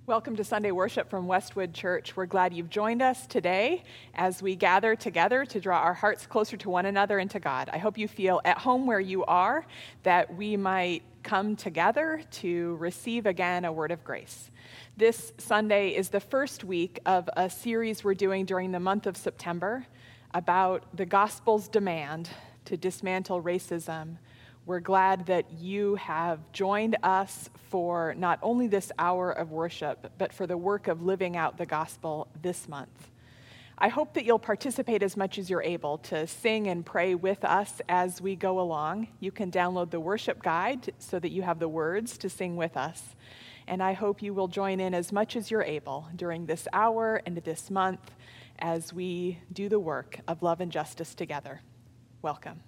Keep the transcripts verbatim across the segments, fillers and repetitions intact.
Welcome to Sunday worship from Westwood Church. We're glad you've joined us today as we gather together to draw our hearts closer to one another and to God. I hope you feel at home where you are, that we might come together to receive again a word of grace. This Sunday is the first week of a series we're doing during the month of September about the gospel's demand to dismantle racism. We're glad that you have joined us for not only this hour of worship, but for the work of living out the gospel this month. I hope that you'll participate as much as you're able to sing and pray with us as we go along. You can download the worship guide so that you have the words to sing with us. And I hope you will join in as much as you're able during this hour and this month as we do the work of love and justice together. Welcome.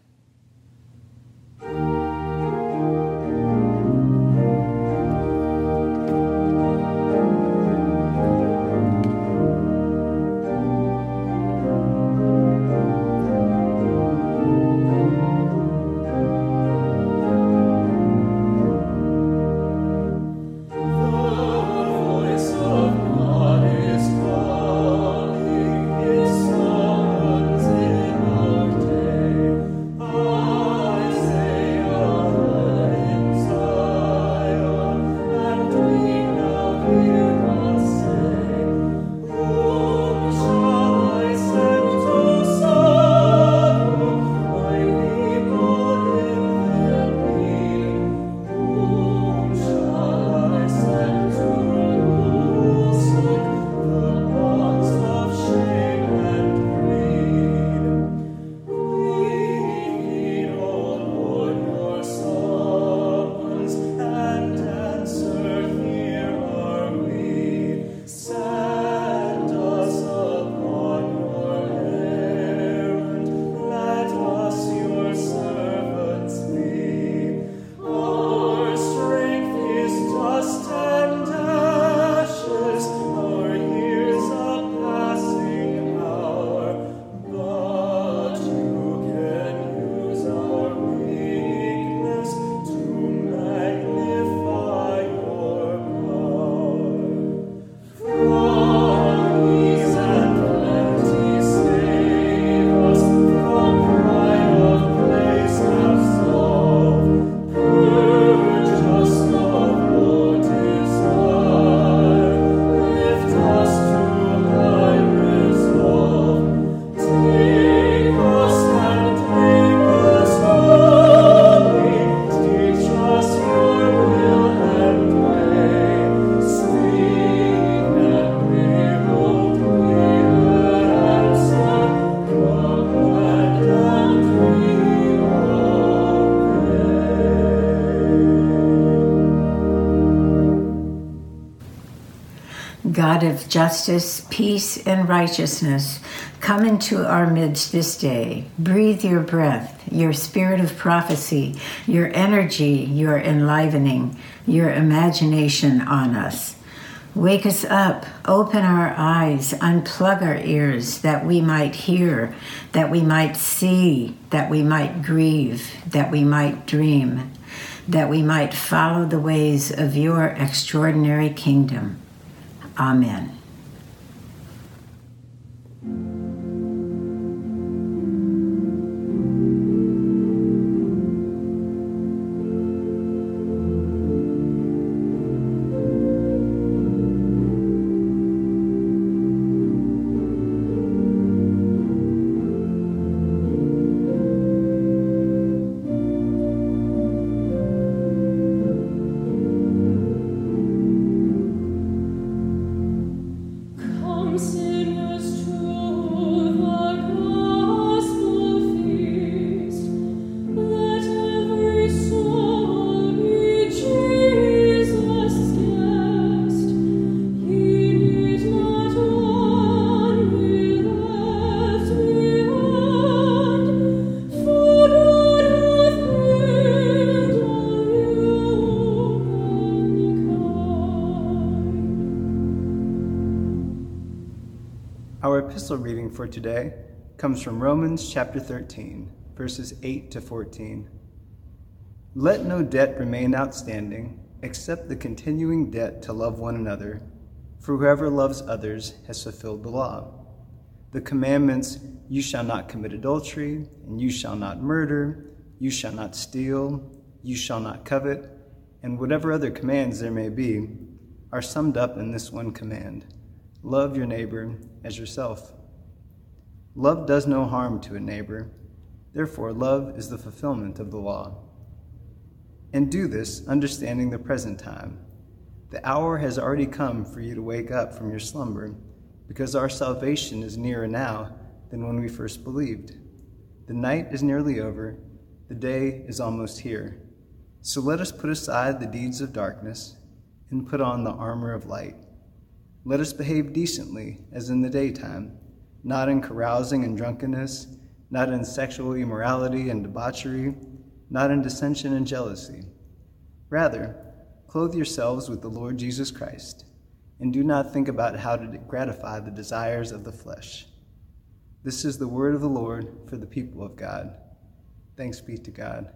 God of justice, peace, and righteousness, come into our midst this day. Breathe your breath, your spirit of prophecy, your energy, your enlivening, your imagination on us. Wake us up, open our eyes, unplug our ears, that we might hear, that we might see, that we might grieve, that we might dream, that we might follow the ways of your extraordinary kingdom. Amen. Our epistle reading for today comes from Romans chapter thirteen, verses eight to fourteen. Let no debt remain outstanding, except the continuing debt to love one another, For whoever loves others has fulfilled the law. The commandments, you shall not commit adultery, and you shall not murder, you shall not steal, you shall not covet, and whatever other commands there may be, are summed up in this one command: love your neighbor as yourself. Love does no harm to a neighbor, therefore love is the fulfillment of the law. And do this, understanding the present time. The hour has already come for you to wake up from your slumber, because our salvation is nearer now than when we first believed. The night is nearly over, the day is almost here. So let us put aside the deeds of darkness and put on the armor of light. Let us behave decently as in the daytime, not in carousing and drunkenness, not in sexual immorality and debauchery, not in dissension and jealousy. Rather, clothe yourselves with the Lord Jesus Christ, and do not think about how to gratify the desires of the flesh. This is the word of the Lord for the people of God. Thanks be to God.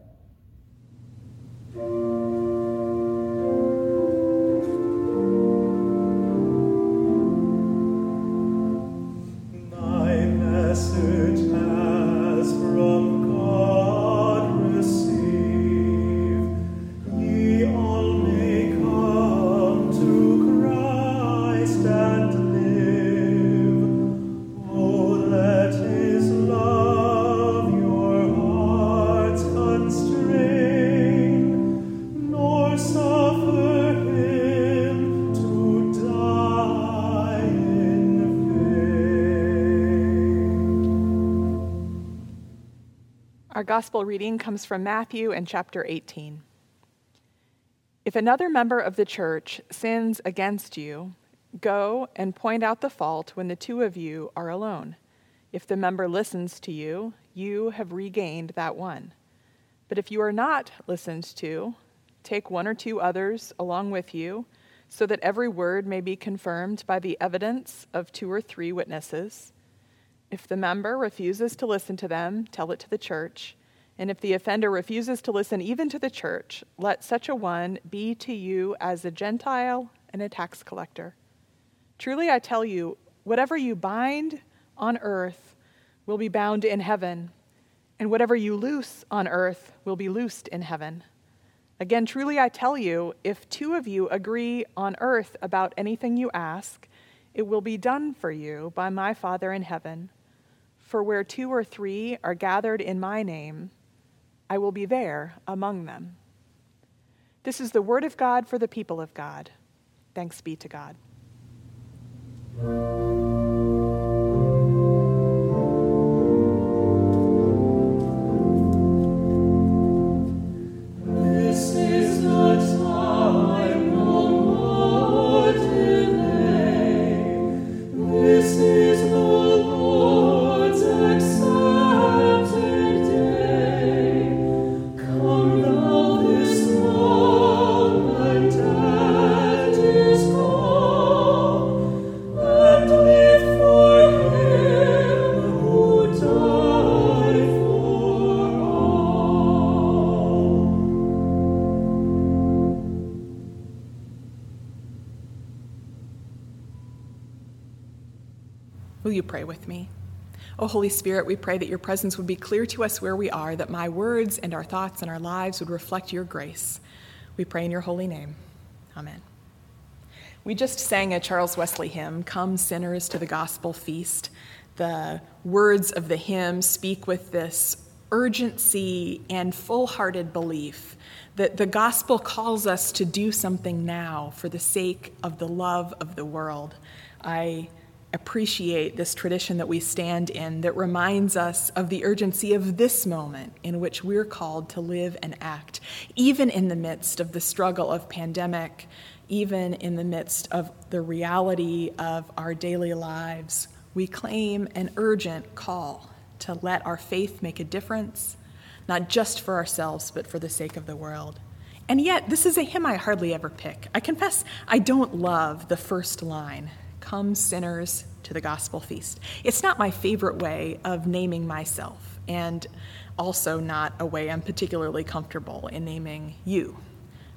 My message has from God received. Ye all may come to Christ and live. Oh, let his love your hearts constrain, nor suffer him to die in vain. Our gospel reading comes from Matthew and chapter eighteen. If another member of the church sins against you, go and point out the fault when the two of you are alone. If the member listens to you, you have regained that one. But if you are not listened to, take one or two others along with you, so that every word may be confirmed by the evidence of two or three witnesses. If the member refuses to listen to them, tell it to the church. And if the offender refuses to listen even to the church, let such a one be to you as a Gentile and a tax collector. Truly I tell you, whatever you bind on earth will be bound in heaven, and whatever you loose on earth will be loosed in heaven. Again, truly I tell you, if two of you agree on earth about anything you ask, it will be done for you by my Father in heaven. For where two or three are gathered in my name, I will be there among them. This is the word of God for the people of God. Thanks be to God. This is the time, no more delay. This is the Lord's accepted day. Come thou this moment at his call, and live for him who died for all. Will you pray with me? O Holy Spirit, we pray that your presence would be clear to us where we are, that my words and our thoughts and our lives would reflect your grace. We pray in your holy name. Amen. We just sang a Charles Wesley hymn, Come Sinners to the Gospel Feast. The words of the hymn speak with this urgency and full-hearted belief that the gospel calls us to do something now for the sake of the love of the world. I appreciate this tradition that we stand in that reminds us of the urgency of this moment in which we're called to live and act, even in the midst of the struggle of pandemic, even in the midst of the reality of our daily lives. We claim an urgent call to let our faith make a difference, not just for ourselves, but for the sake of the world. And yet, this is a hymn I hardly ever pick. I confess I don't love the first line, Come sinners to the gospel feast. It's not my favorite way of naming myself, and also not a way I'm particularly comfortable in naming you.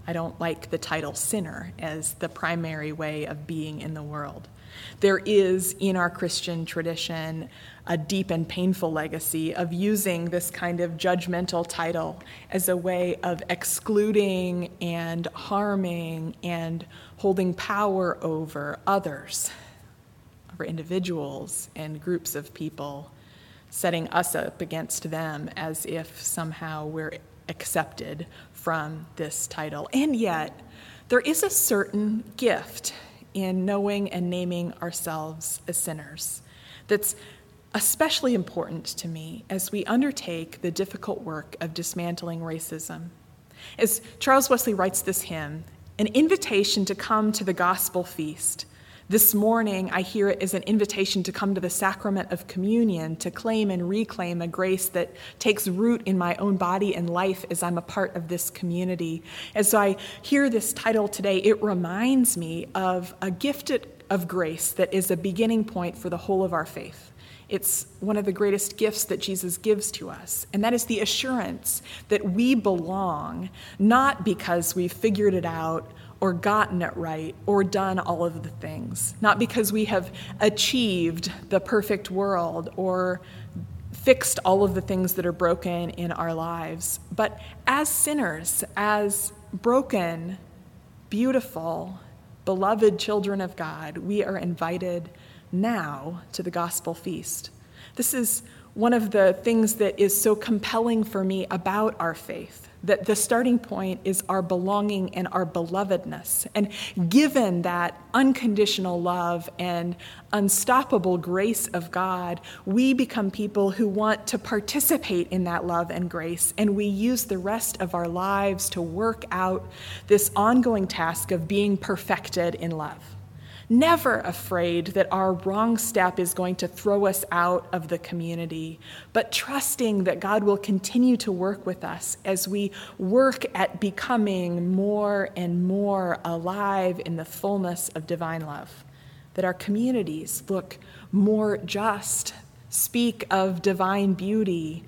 I don't like the title sinner as the primary way of being in the world. There is, in our Christian tradition, a deep and painful legacy of using this kind of judgmental title as a way of excluding and harming and holding power over others, over individuals and groups of people, setting us up against them as if somehow we're accepted from this title. And yet, there is a certain gift in knowing and naming ourselves as sinners that's especially important to me as we undertake the difficult work of dismantling racism. As Charles Wesley writes this hymn, an invitation to come to the gospel feast. This morning, I hear it as an invitation to come to the sacrament of communion, to claim and reclaim a grace that takes root in my own body and life as I'm a part of this community. As I hear this title today, it reminds me of a gift of grace that is a beginning point for the whole of our faith. It's one of the greatest gifts that Jesus gives to us, and that is the assurance that we belong, not because we've figured it out or gotten it right, or done all of the things. Not because we have achieved the perfect world or fixed all of the things that are broken in our lives, but as sinners, as broken, beautiful, beloved children of God, we are invited now to the gospel feast. This is one of the things that is so compelling for me about our faith, that the starting point is our belonging and our belovedness. And given that unconditional love and unstoppable grace of God, we become people who want to participate in that love and grace, and we use the rest of our lives to work out this ongoing task of being perfected in love. Never afraid that our wrong step is going to throw us out of the community, but trusting that God will continue to work with us as we work at becoming more and more alive in the fullness of divine love, that our communities look more just, speak of divine beauty,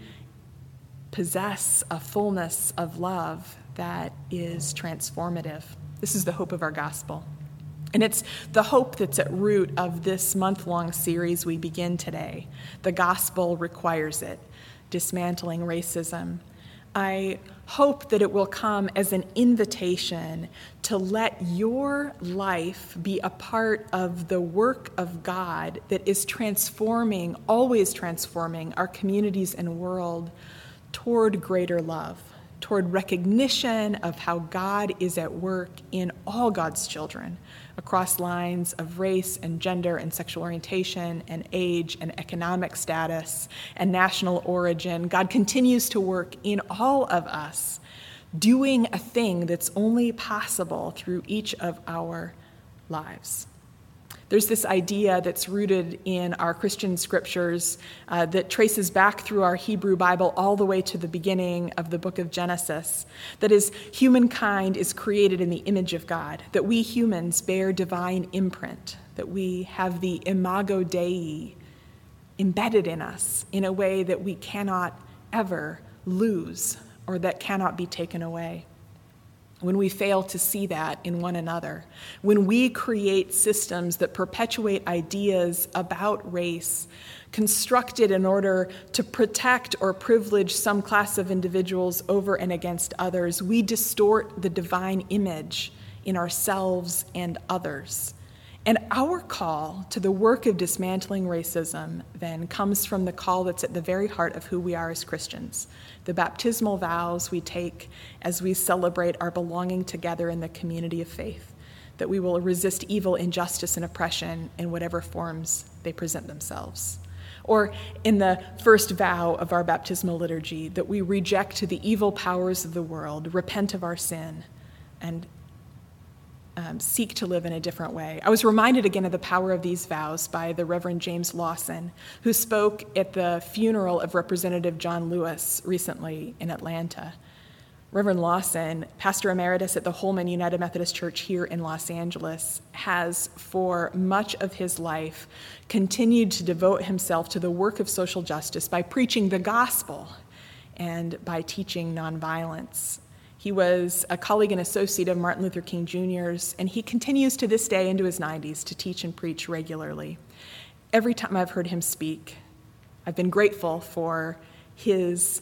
possess a fullness of love that is transformative. This is the hope of our gospel. And it's the hope that's at root of this month-long series we begin today. The gospel requires it, dismantling racism. I hope that it will come as an invitation to let your life be a part of the work of God that is transforming, always transforming our communities and world toward greater love, toward recognition of how God is at work in all God's children, across lines of race and gender and sexual orientation and age and economic status and national origin. God continues to work in all of us, doing a thing that's only possible through each of our lives. There's this idea that's rooted in our Christian scriptures uh, that traces back through our Hebrew Bible all the way to the beginning of the book of Genesis. That is, humankind is created in the image of God, that we humans bear divine imprint, that we have the imago Dei embedded in us in a way that we cannot ever lose or that cannot be taken away. When we fail to see that in one another, when we create systems that perpetuate ideas about race, constructed in order to protect or privilege some class of individuals over and against others, we distort the divine image in ourselves and others. And our call to the work of dismantling racism then comes from the call that's at the very heart of who we are as Christians, the baptismal vows we take as we celebrate our belonging together in the community of faith, that we will resist evil, injustice, and oppression in whatever forms they present themselves. Or in the first vow of our baptismal liturgy, that we reject the evil powers of the world, repent of our sin, and Um, seek to live in a different way. I was reminded again of the power of these vows by the Reverend James Lawson, who spoke at the funeral of Representative John Lewis recently in Atlanta. Reverend Lawson, pastor emeritus at the Holman United Methodist Church here in Los Angeles, has for much of his life continued to devote himself to the work of social justice by preaching the gospel and by teaching nonviolence. He was a colleague and associate of Martin Luther King Junior's, and he continues to this day into his nineties to teach and preach regularly. Every time I've heard him speak, I've been grateful for his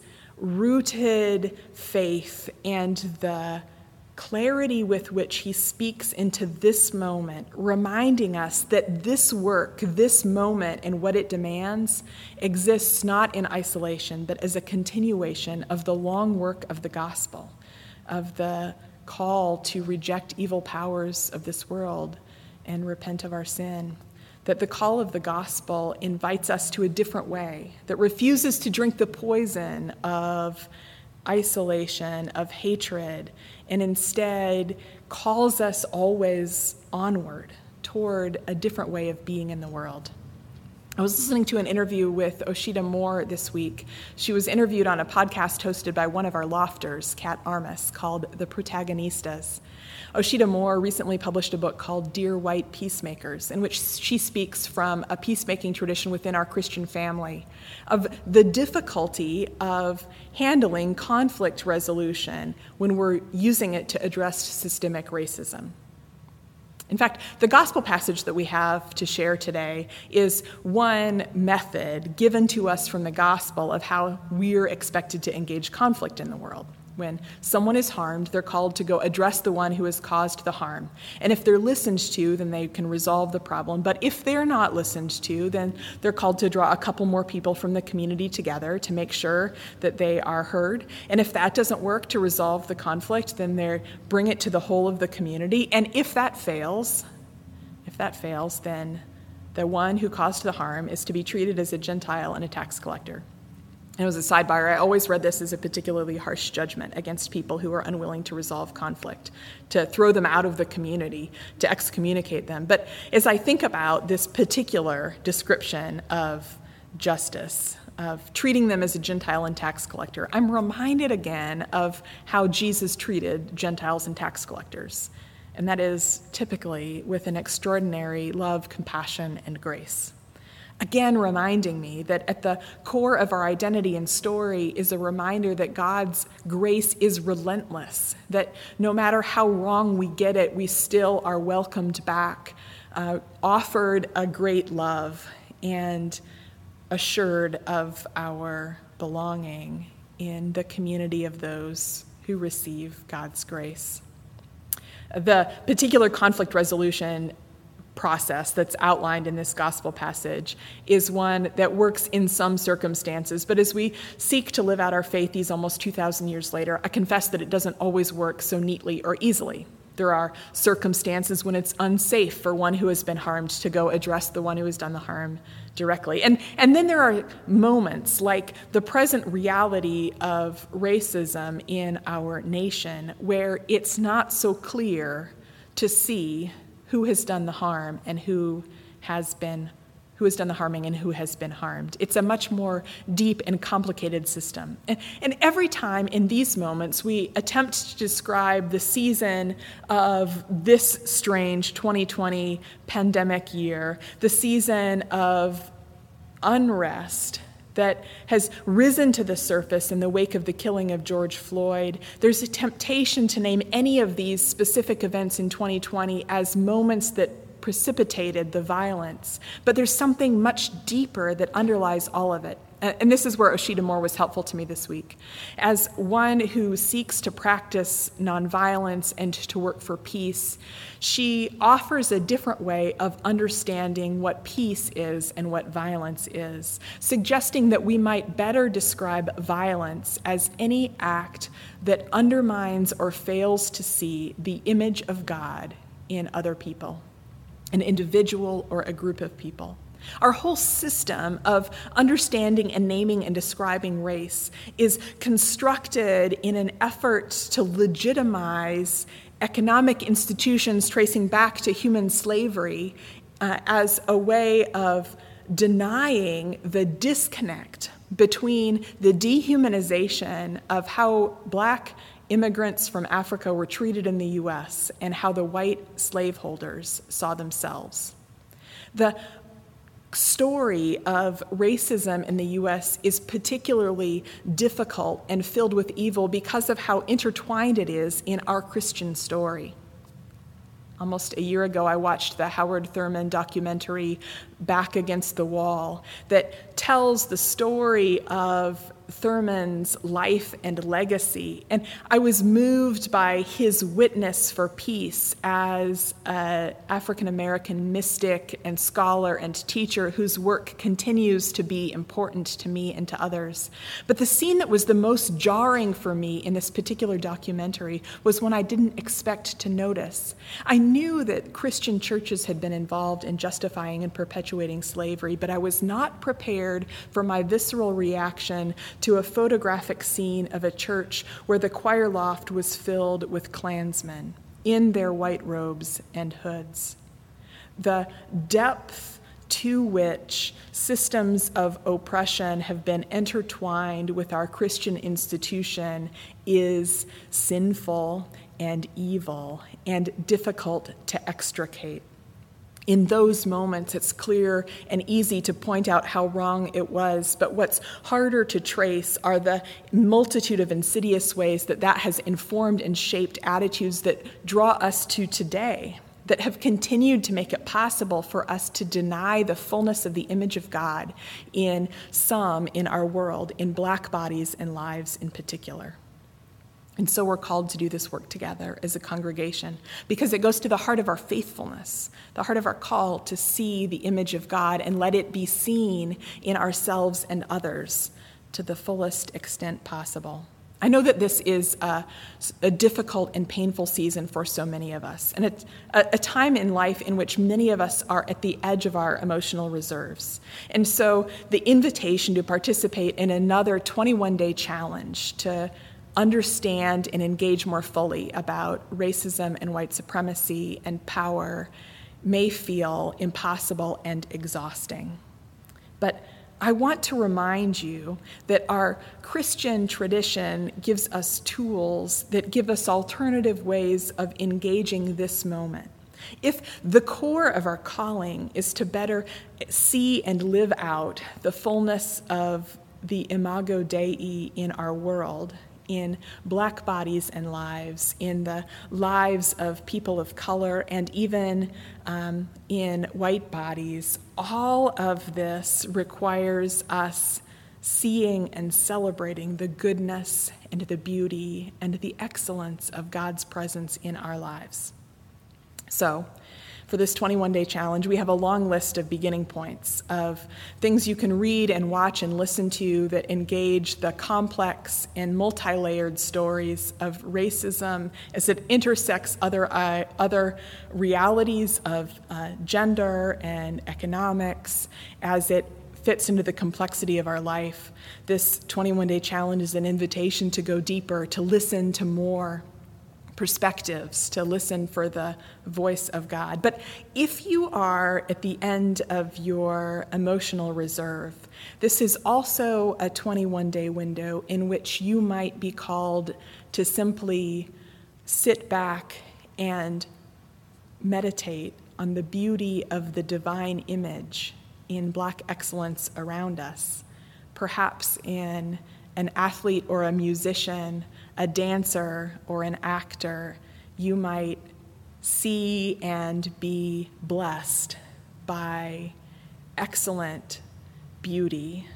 rooted faith and the clarity with which he speaks into this moment, reminding us that this work, this moment, and what it demands exists not in isolation, but as a continuation of the long work of the gospel, of the call to reject evil powers of this world and repent of our sin. That the call of the gospel invites us to a different way, that refuses to drink the poison of isolation, of hatred, and instead calls us always onward toward a different way of being in the world. I was listening to an interview with Oshita Moore this week. She was interviewed on a podcast hosted by one of our lofters, Kat Armas, called The Protagonistas. Oshita Moore recently published a book called Dear White Peacemakers, in which she speaks from a peacemaking tradition within our Christian family, of the difficulty of handling conflict resolution when we're using it to address systemic racism. In fact, the gospel passage that we have to share today is one method given to us from the gospel of how we're expected to engage conflict in the world. When someone is harmed, they're called to go address the one who has caused the harm. And if they're listened to, then they can resolve the problem. But if they're not listened to, then they're called to draw a couple more people from the community together to make sure that they are heard. And if that doesn't work to resolve the conflict, then they bring it to the whole of the community. And if that fails, if that fails, then the one who caused the harm is to be treated as a Gentile and a tax collector. And as a sidebar, I always read this as a particularly harsh judgment against people who are unwilling to resolve conflict, to throw them out of the community, to excommunicate them. But as I think about this particular description of justice, of treating them as a Gentile and tax collector, I'm reminded again of how Jesus treated Gentiles and tax collectors. And that is typically with an extraordinary love, compassion, and grace. Again, reminding me that at the core of our identity and story is a reminder that God's grace is relentless, that no matter how wrong we get it, we still are welcomed back, uh, offered a great love, and assured of our belonging in the community of those who receive God's grace. The particular conflict resolution process that's outlined in this gospel passage is one that works in some circumstances, but as we seek to live out our faith these almost two thousand years later, I confess that it doesn't always work so neatly or easily. There are circumstances when it's unsafe for one who has been harmed to go address the one who has done the harm directly. And, and then there are moments like the present reality of racism in our nation where it's not so clear to see who has done the harm and who has been who has done the harming and who has been harmed. It's a much more deep and complicated system. And, and every time in these moments we attempt to describe the season of this strange twenty twenty pandemic year, the season of unrest that has risen to the surface in the wake of the killing of George Floyd, there's a temptation to name any of these specific events in twenty twenty as moments that precipitated the violence. But there's something much deeper that underlies all of it. And this is where Oshita Moore was helpful to me this week. As one who seeks to practice nonviolence and to work for peace, she offers a different way of understanding what peace is and what violence is, suggesting that we might better describe violence as any act that undermines or fails to see the image of God in other people, an individual or a group of people. Our whole system of understanding and naming and describing race is constructed in an effort to legitimize economic institutions tracing back to human slavery uh, as a way of denying the disconnect between the dehumanization of how Black immigrants from Africa were treated in the U S and how the white slaveholders saw themselves. The story of racism in the U S is particularly difficult and filled with evil because of how intertwined it is in our Christian story. Almost a year ago, I watched the Howard Thurman documentary, Back Against the Wall, that tells the story of Thurman's life and legacy. And I was moved by his witness for peace as an African-American mystic and scholar and teacher whose work continues to be important to me and to others. But the scene that was the most jarring for me in this particular documentary was one I didn't expect to notice. I knew that Christian churches had been involved in justifying and perpetuating slavery, but I was not prepared for my visceral reaction to a photographic scene of a church where the choir loft was filled with Klansmen in their white robes and hoods. The depth to which systems of oppression have been intertwined with our Christian institution is sinful and evil and difficult to extricate. In those moments, it's clear and easy to point out how wrong it was, but what's harder to trace are the multitude of insidious ways that that has informed and shaped attitudes that draw us to today, that have continued to make it possible for us to deny the fullness of the image of God in some in our world, in Black bodies and lives in particular. And so we're called to do this work together as a congregation because it goes to the heart of our faithfulness, the heart of our call to see the image of God and let it be seen in ourselves and others to the fullest extent possible. I know that this is a, a difficult and painful season for so many of us, and it's a, a time in life in which many of us are at the edge of our emotional reserves. And so the invitation to participate in another twenty-one day challenge to understand and engage more fully about racism and white supremacy and power may feel impossible and exhausting. But I want to remind you that our Christian tradition gives us tools that give us alternative ways of engaging this moment. If the core of our calling is to better see and live out the fullness of the Imago Dei in our world, in Black bodies and lives, in the lives of people of color, and even um, in white bodies, all of this requires us seeing and celebrating the goodness and the beauty and the excellence of God's presence in our lives. So, for this twenty-one day challenge, we have a long list of beginning points of things you can read and watch and listen to that engage the complex and multi-layered stories of racism as it intersects other uh, other realities of uh, gender and economics, as it fits into the complexity of our life. This twenty-one day challenge is an invitation to go deeper, to listen to more perspectives, to listen for the voice of God. But if you are at the end of your emotional reserve, this is also a twenty-one day window in which you might be called to simply sit back and meditate on the beauty of the divine image in Black excellence around us, perhaps in an athlete or a musician, a dancer or an actor. You might see and be blessed by excellent beauty,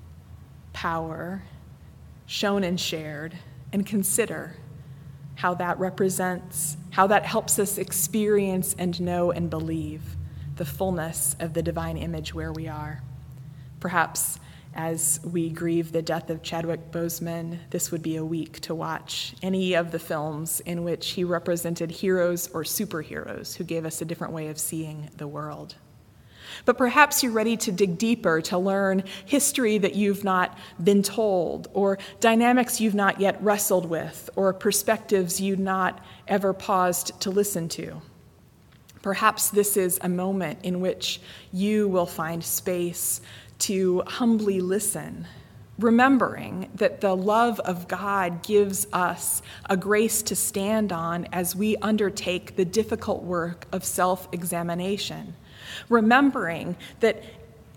power, shown and shared, and consider how that represents, how that helps us experience and know and believe the fullness of the divine image where we are. Perhaps as we grieve the death of Chadwick Boseman, this would be a week to watch any of the films in which he represented heroes or superheroes who gave us a different way of seeing the world. But perhaps you're ready to dig deeper, to learn history that you've not been told, or dynamics you've not yet wrestled with, or perspectives you've not ever paused to listen to. Perhaps this is a moment in which you will find space to humbly listen, remembering that the love of God gives us a grace to stand on as we undertake the difficult work of self-examination, remembering that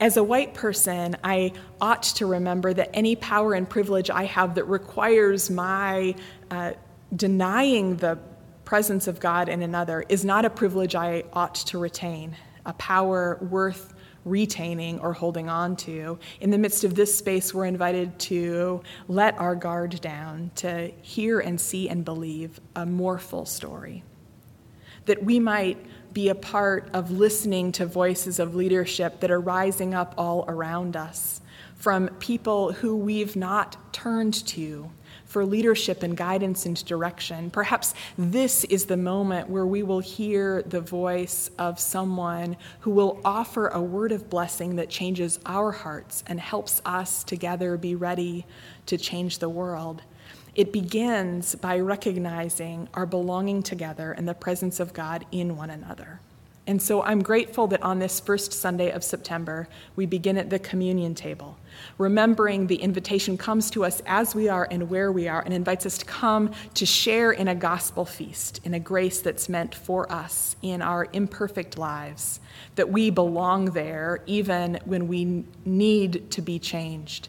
As a white person, I ought to remember that any power and privilege I have that requires my uh, denying the presence of God in another is not a privilege I ought to retain, a power worth retaining or holding on to. In the midst of this space, we're invited to let our guard down, to hear and see and believe a more full story, that we might be a part of listening to voices of leadership that are rising up all around us, from people who we've not turned to for leadership and guidance and direction. Perhaps this is the moment where we will hear the voice of someone who will offer a word of blessing that changes our hearts and helps us together be ready to change the world. It begins by recognizing our belonging together and the presence of God in one another. And so I'm grateful that on this first Sunday of September, we begin at the communion table, remembering the invitation comes to us as we are and where we are and invites us to come to share in a gospel feast, in a grace that's meant for us in our imperfect lives, that we belong there even when we need to be changed,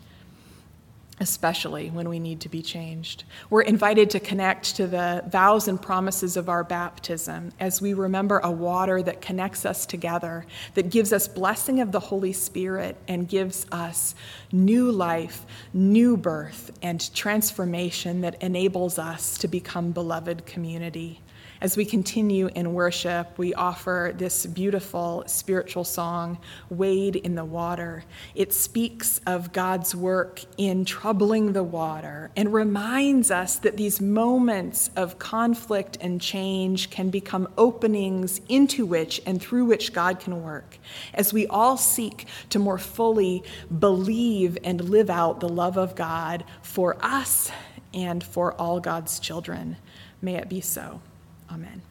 especially when we need to be changed. We're invited to connect to the vows and promises of our baptism as we remember a water that connects us together, that gives us blessing of the Holy Spirit and gives us new life, new birth, and transformation that enables us to become beloved community. As we continue in worship, we offer this beautiful spiritual song, Wade in the Water. It speaks of God's work in troubling the water and reminds us that these moments of conflict and change can become openings into which and through which God can work, as we all seek to more fully believe and live out the love of God for us and for all God's children. May it be so. Amen.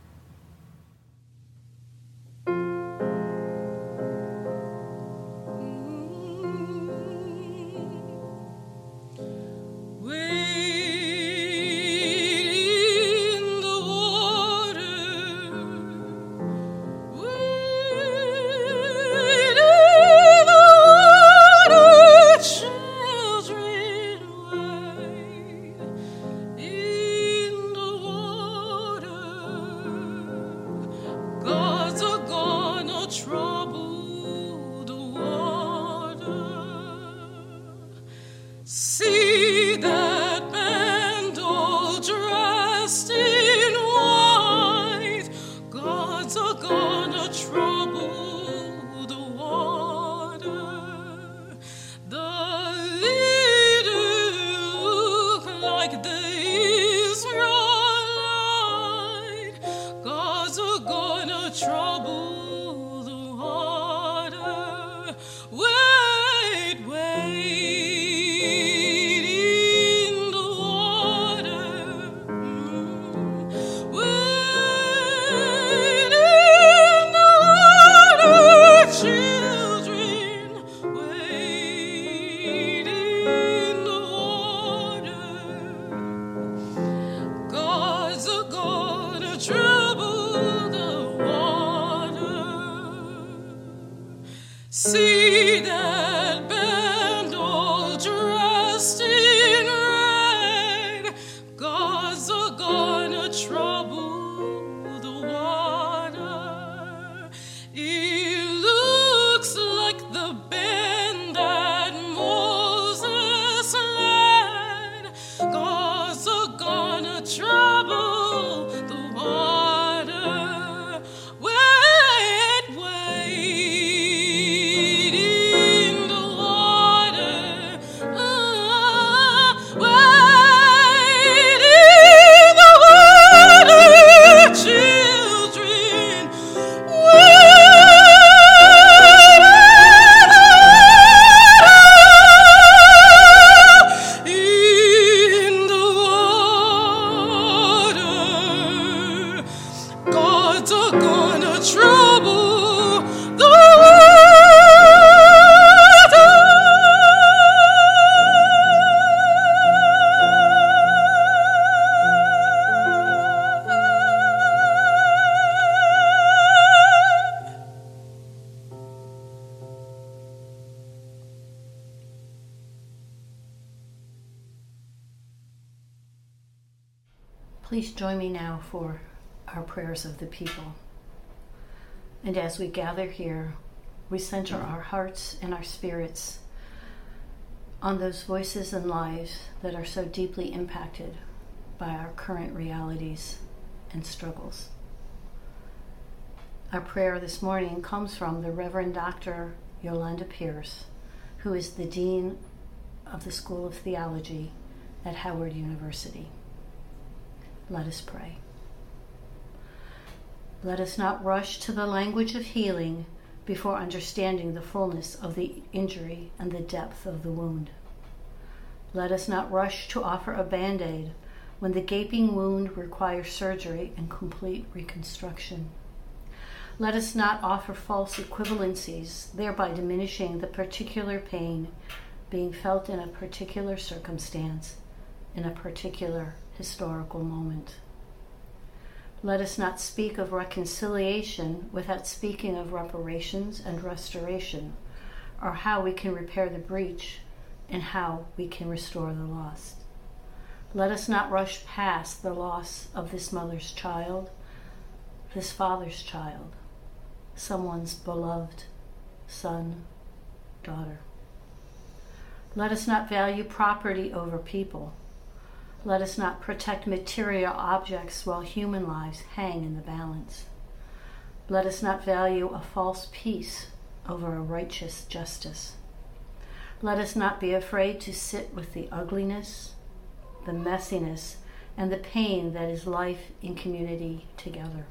Wait, wait. Please join me now for our prayers of the people. And as we gather here, we center our hearts and our spirits on those voices and lives that are so deeply impacted by our current realities and struggles. Our prayer this morning comes from the Reverend Doctor Yolanda Pierce, who is the Dean of the School of Theology at Howard University. Let us pray. Let us not rush to the language of healing before understanding the fullness of the injury and the depth of the wound. Let us not rush to offer a Band-Aid when the gaping wound requires surgery and complete reconstruction. Let us not offer false equivalencies, thereby diminishing the particular pain being felt in a particular circumstance, in a particular historical moment. Let us not speak of reconciliation without speaking of reparations and restoration, or how we can repair the breach and how we can restore the lost. Let us not rush past the loss of this mother's child, this father's child, someone's beloved son, daughter. Let us not value property over people. Let us not protect material objects while human lives hang in the balance. Let us not value a false peace over a righteous justice. Let us not be afraid to sit with the ugliness, the messiness, and the pain that is life in community together.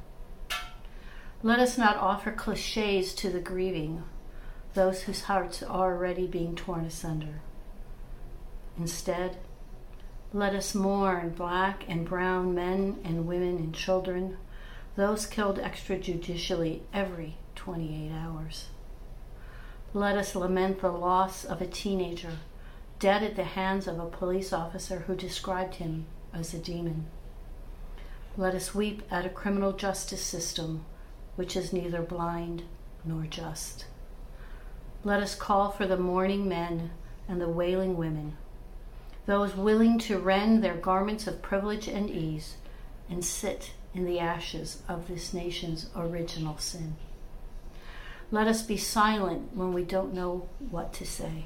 Let us not offer cliches to the grieving, those whose hearts are already being torn asunder. Instead, let us mourn black and brown men and women and children, those killed extrajudicially every twenty-eight hours. Let us lament the loss of a teenager dead at the hands of a police officer who described him as a demon. Let us weep at a criminal justice system which is neither blind nor just. Let us call for the mourning men and the wailing women, those willing to rend their garments of privilege and ease and sit in the ashes of this nation's original sin. Let us be silent when we don't know what to say.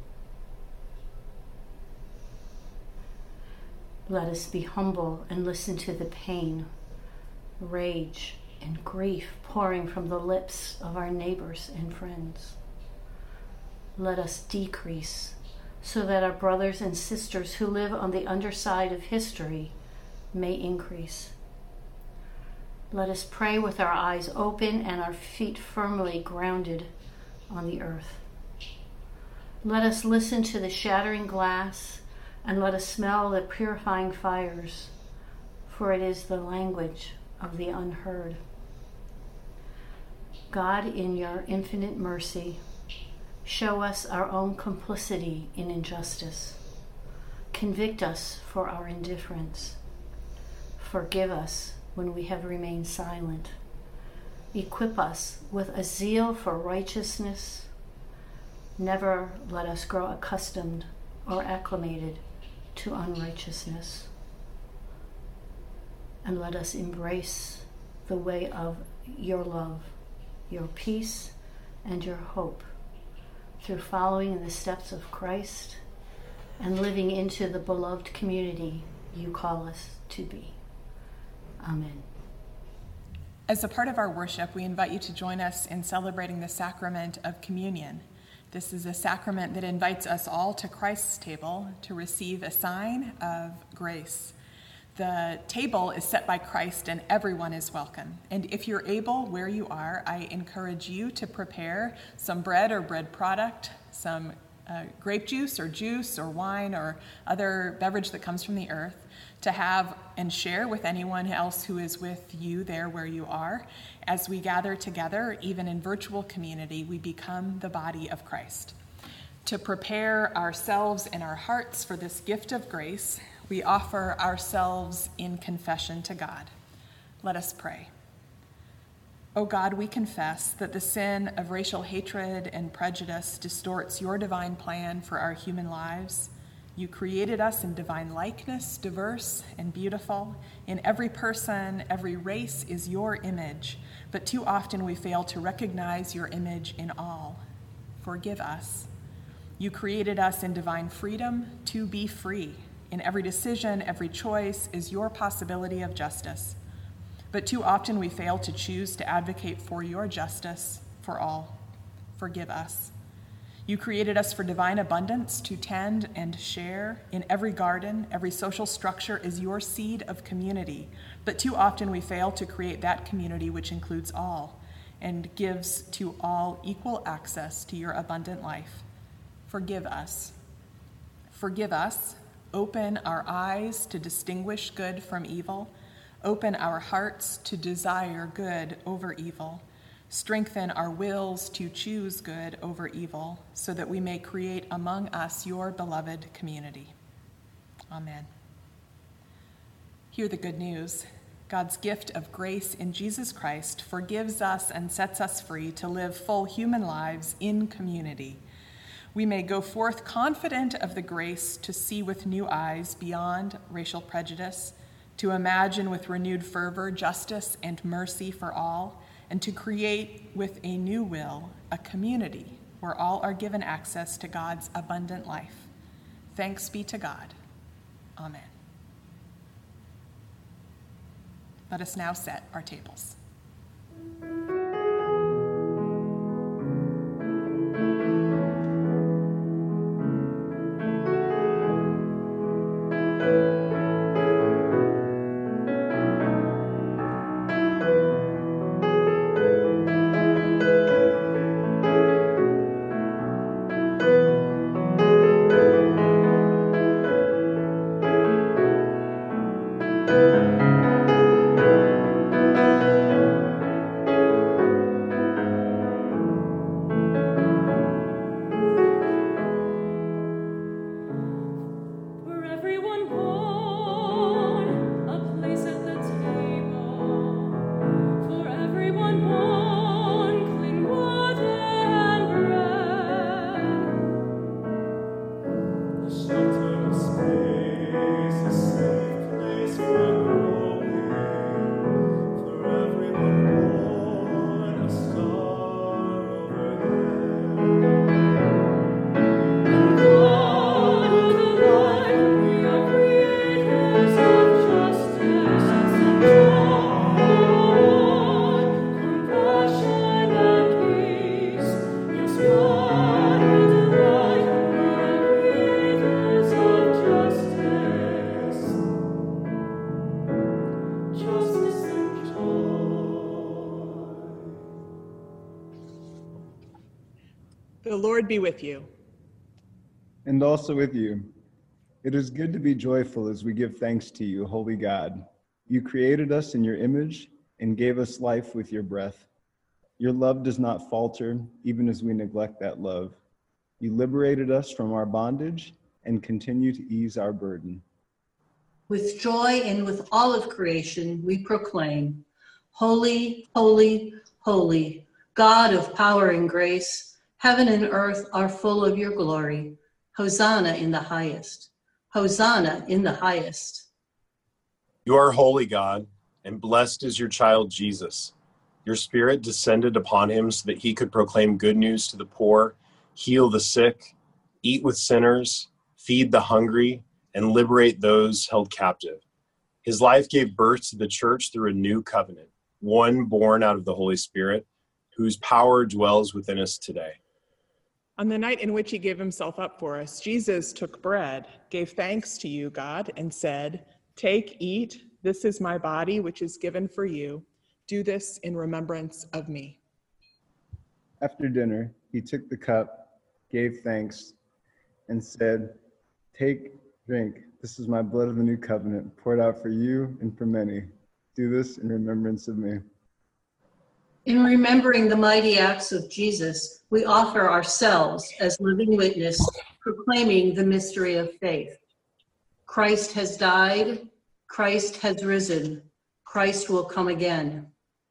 Let us be humble and listen to the pain, rage, and grief pouring from the lips of our neighbors and friends. Let us decrease so that our brothers and sisters who live on the underside of history may increase. Let us pray with our eyes open and our feet firmly grounded on the earth. Let us listen to the shattering glass and let us smell the purifying fires, for it is the language of the unheard. God, in your infinite mercy, show us our own complicity in injustice. Convict us for our indifference. Forgive us when we have remained silent. Equip us with a zeal for righteousness. Never let us grow accustomed or acclimated to unrighteousness. And let us embrace the way of your love, your peace, and your hope through following in the steps of Christ and living into the beloved community you call us to be. Amen. As a part of our worship, we invite you to join us in celebrating the sacrament of communion. This is a sacrament that invites us all to Christ's table to receive a sign of grace. The table is set by Christ and everyone is welcome. And if you're able, where you are, I encourage you to prepare some bread or bread product, some uh, grape juice or juice or wine or other beverage that comes from the earth to have and share with anyone else who is with you there where you are. As we gather together, even in virtual community, we become the body of Christ. To prepare ourselves and our hearts for this gift of grace, we offer ourselves in confession to God. Let us pray. O God, we confess that the sin of racial hatred and prejudice distorts your divine plan for our human lives You created us in divine likeness, diverse and beautiful. In every person, every race is your image, but too often we fail to recognize your image in all. Forgive us. You created us in divine freedom to be free. In every decision, every choice is your possibility of justice. But too often we fail to choose to advocate for your justice for all. Forgive us. You created us for divine abundance to tend and share. In every garden, every social structure is your seed of community. But too often we fail to create that community which includes all and gives to all equal access to your abundant life. Forgive us. Forgive us. Open our eyes to distinguish good from evil. Open our hearts to desire good over evil. Strengthen our wills to choose good over evil, so that we may create among us your beloved community. Amen. Hear the good news. God's gift of grace in Jesus Christ forgives us and sets us free to live full human lives in community. We may go forth confident of the grace to see with new eyes beyond racial prejudice, to imagine with renewed fervor justice and mercy for all, and to create with a new will a community where all are given access to God's abundant life. Thanks be to God. Amen. Let us now set our tables. The Lord be with you. And also with you. It is good to be joyful as we give thanks to you, holy God. You created us in your image and gave us life with your breath. Your love does not falter, even as we neglect that love. You liberated us from our bondage and continue to ease our burden. With joy and with all of creation, we proclaim, Holy, holy, holy, God of power and grace, heaven and earth are full of your glory. Hosanna in the highest. Hosanna in the highest. You are holy, God, and blessed is your child, Jesus. Your Spirit descended upon him so that he could proclaim good news to the poor, heal the sick, eat with sinners, feed the hungry, and liberate those held captive. His life gave birth to the church through a new covenant, one born out of the Holy Spirit, whose power dwells within us today. On the night in which he gave himself up for us, Jesus took bread, gave thanks to you, God, and said, "Take, eat, this is my body, which is given for you. Do this in remembrance of me." After dinner, he took the cup, gave thanks, and said, "Take, drink, this is my blood of the new covenant, poured out for you and for many. Do this in remembrance of me." In remembering the mighty acts of Jesus, we offer ourselves as living witness, proclaiming the mystery of faith. Christ has died, Christ has risen, Christ will come again.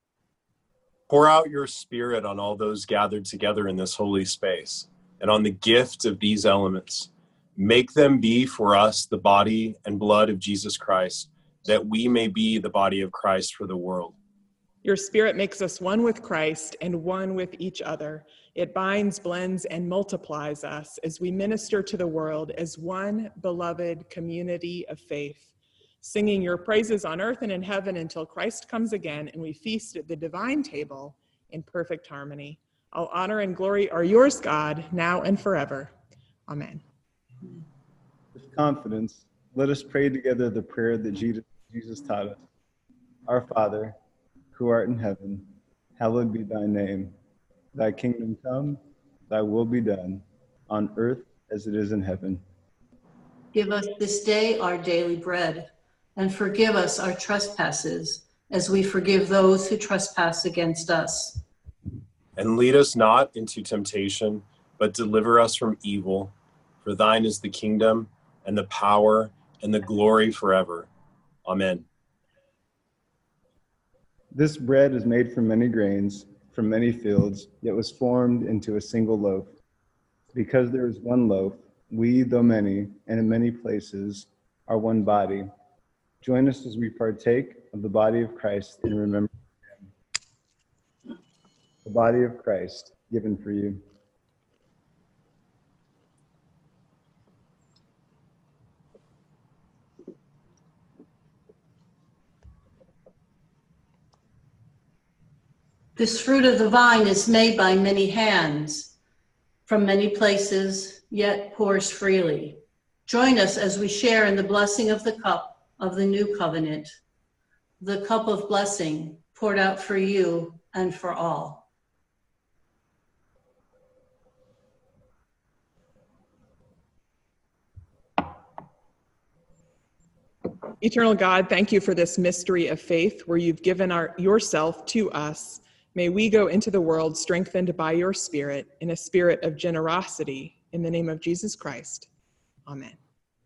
Pour out your Spirit on all those gathered together in this holy space, and on the gift of these elements, Make them be for us the body and blood of Jesus Christ, that we may be the body of Christ for the world. Your Spirit makes us one with Christ and one with each other. It binds, blends, and multiplies us as we minister to the world as one beloved community of faith, singing your praises on earth and in heaven until Christ comes again and we feast at the divine table in perfect harmony. All honor and glory are yours, God, now and forever. Amen. With confidence, let us pray together the prayer that Jesus taught us. Our Father, who art in heaven, hallowed be thy name. Thy kingdom come, thy will be done, on earth as it is in heaven. Give us this day our daily bread, and forgive us our trespasses, as we forgive those who trespass against us. And lead us not into temptation, but deliver us from evil. For thine is the kingdom, and the power, and the glory forever. Amen. This bread is made from many grains, from many fields, yet was formed into a single loaf. Because there is one loaf, we, though many, and in many places, are one body. Join us as we partake of the body of Christ in remembrance of him. The body of Christ, given for you. This fruit of the vine is made by many hands, from many places, yet pours freely. Join us as we share in the blessing of the cup of the new covenant, the cup of blessing poured out for you and for all. Eternal God, thank you for this mystery of faith where you've given our, yourself to us. May we go into the world strengthened by your Spirit in a spirit of generosity in the name of Jesus Christ. Amen.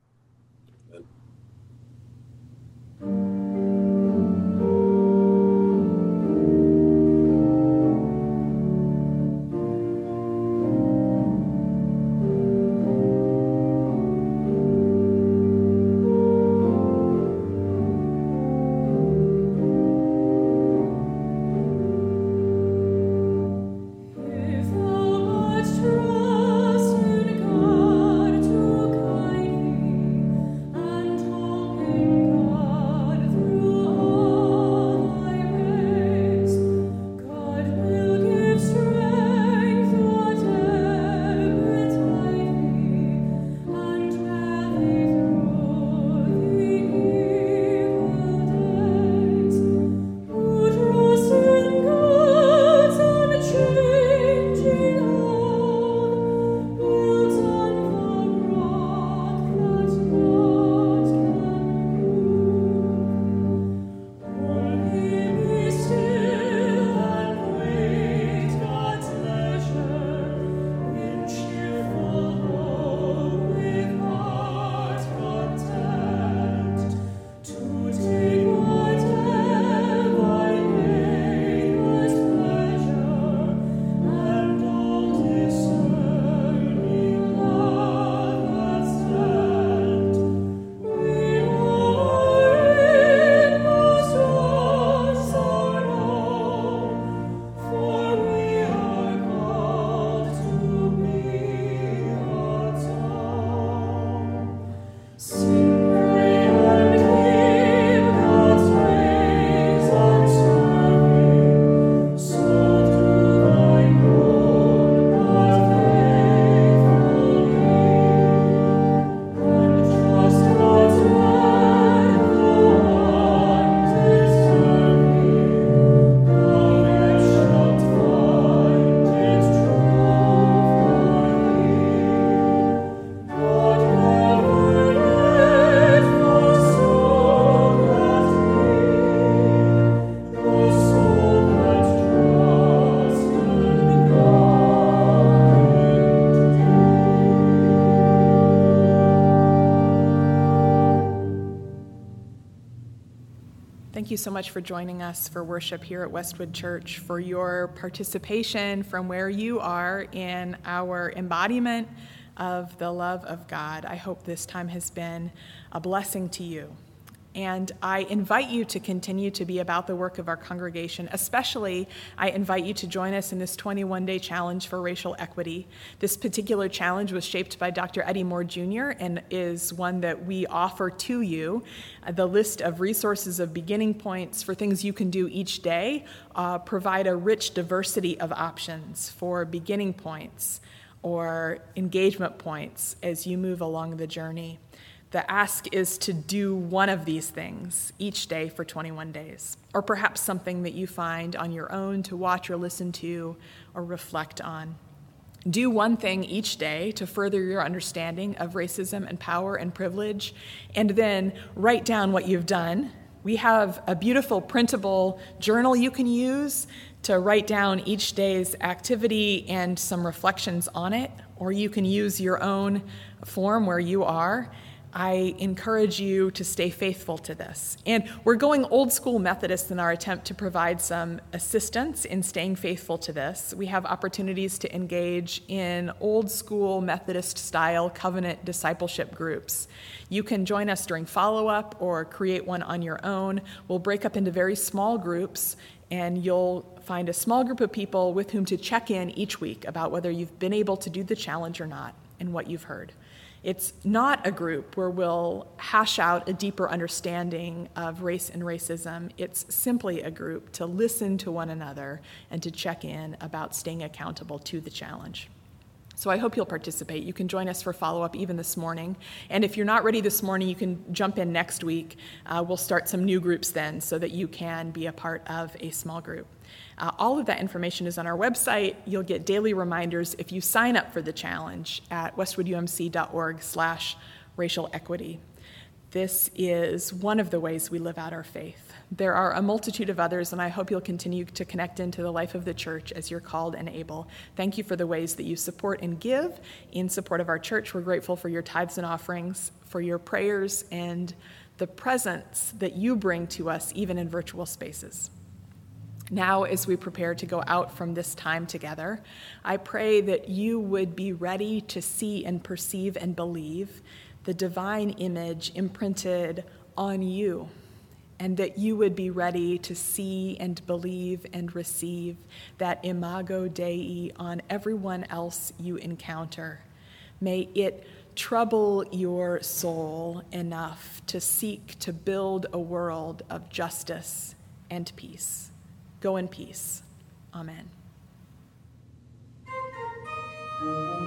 Thank you so much for joining us for worship here at Westwood Church, for your participation from where you are in our embodiment of the love of God. I hope this time has been a blessing to you. And I invite you to continue to be about the work of our congregation. Especially, I invite you to join us in this twenty-one day challenge for racial equity. This particular challenge was shaped by Doctor Eddie Moore Junior and is one that we offer to you. The list of resources of beginning points for things you can do each day uh, provide a rich diversity of options for beginning points or engagement points as you move along the journey. The ask is to do one of these things each day for twenty-one days, or perhaps something that you find on your own to watch or listen to or reflect on. Do one thing each day to further your understanding of racism and power and privilege, and then write down what you've done. We have a beautiful printable journal you can use to write down each day's activity and some reflections on it, or you can use your own form where you are. I encourage you to stay faithful to this. And we're going old school Methodist in our attempt to provide some assistance in staying faithful to this. We have opportunities to engage in old school Methodist style covenant discipleship groups. You can join us during follow-up or create one on your own. We'll break up into very small groups, and you'll find a small group of people with whom to check in each week about whether you've been able to do the challenge or not and what you've heard. It's not a group where we'll hash out a deeper understanding of race and racism. It's simply a group to listen to one another and to check in about staying accountable to the challenge. So I hope you'll participate. You can join us for follow-up even this morning. And if you're not ready this morning, you can jump in next week. Uh, we'll start some new groups then so that you can be a part of a small group. Uh, all of that information is on our website. You'll get daily reminders if you sign up for the challenge at westwoodumc.org slash racial equity. This is one of the ways we live out our faith. There are a multitude of others, and I hope you'll continue to connect into the life of the church as you're called and able. Thank you for the ways that you support and give in support of our church. We're grateful for your tithes and offerings, for your prayers, and the presence that you bring to us even in virtual spaces. Now, as we prepare to go out from this time together, I pray that you would be ready to see and perceive and believe the divine image imprinted on you, and that you would be ready to see and believe and receive that imago Dei on everyone else you encounter. May it trouble your soul enough to seek to build a world of justice and peace. Go in peace. Amen.